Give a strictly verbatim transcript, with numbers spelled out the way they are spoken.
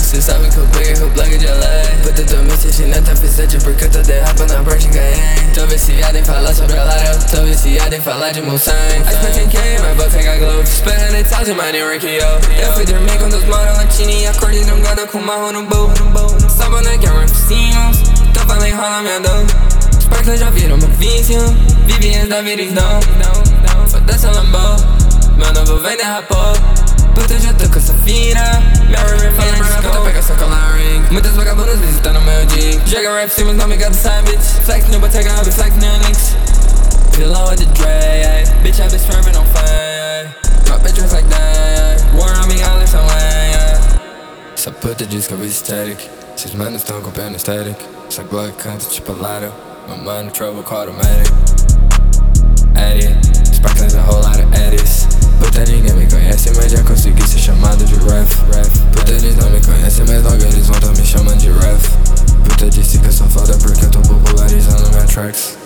Cê sabe que eu peguei com o plug de lei. Puta, tô me sentindo até eficiente porque eu tô derrapando na Porsche Cayenne. Tô viciado em falar sobre a Lara, tô viciado em falar de Mulsanne. A spent em K, mas vou pegar Glow. Spending eight thousand, mas nem Ricky, yo. Eu fui dormir com dos moros latini e acordei drogada com marro no bowl. Só boneco é um Simmons, tô falando enrola minha dor. Sparkle já virou meu vício, vivi antes da vida não. Foda-se a Lambo, meu novo vem derrapou. Puta, eu já tô com essa fina. Minha Riri fala pra minha puta pega só colar ring. Muitas vagabundas visitando meu dick. Joga rap Simmons, não me got sabe. Flex no Bottega, I'll be flex no links. Pillow with the Dre, bitch, I be swerving on fire. My bitch was like that, war on me, I live somewhere. Essa puta diz que eu vi static. Esses manos tão copiando static. Essa Glock canta tipo Lotto. My mind trouble called automatic. Addy, sparklers a whole lot of eddies. Puta, ninguém me conhece, mas já consegui ser chamado de ref. Puta, eles não me conhecem, mas logo eles vão tá me chamando de ref. Puta, disse que eu sou foda porque eu tô popularizando minha tracks.